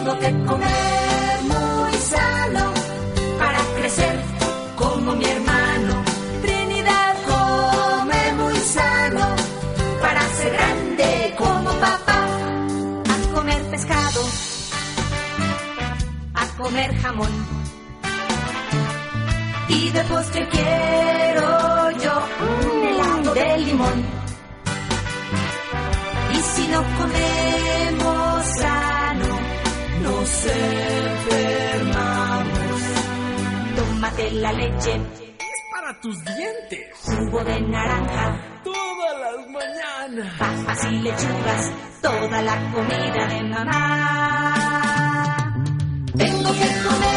Tengo que comer muy sano para crecer como mi hermano. Trinidad come muy sano para ser grande como papá. A comer pescado, a comer jamón, y de postre quiero yo un helado de limón. Y si no comemos sano, nos enfermamos. Tómate la leche, es para tus dientes. Jugo de naranja, todas las mañanas. Papas y lechugas, toda la comida de mamá. Tengo que comer